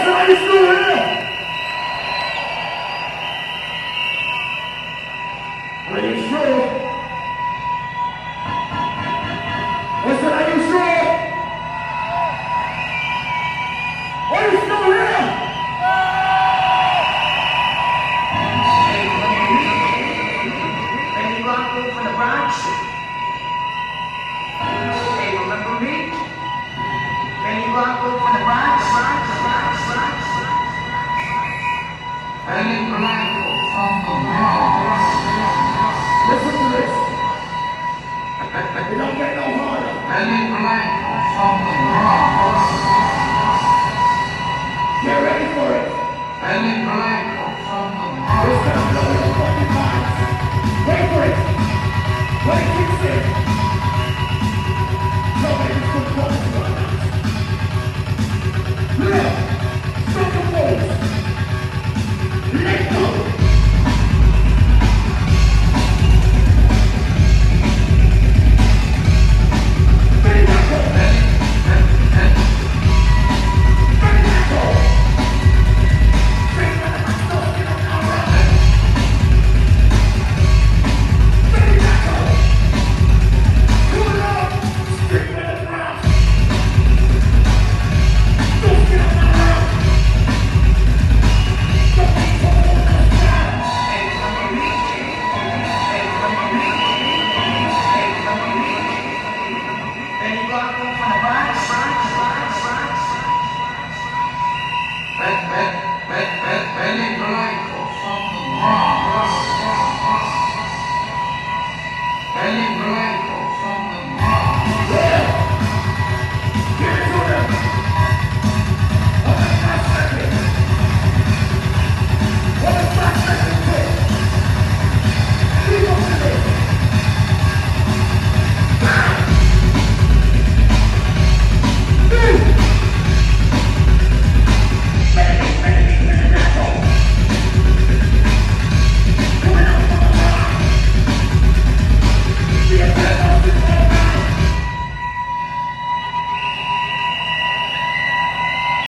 said, are you still here? Are you sure? I said, are you sure? Are you still here? Benny Blanco from the Bronx. Hey, remember me? Benny Blanco from the Bronx. Benny Blanco from the Bronx. Listen to this. It don't get no harder. Benny Blanco from the Bronx. Get ready for it. Benny Blanco from the It's Bronx. gonna blow your fucking minds. Wait for it. When it kicks in.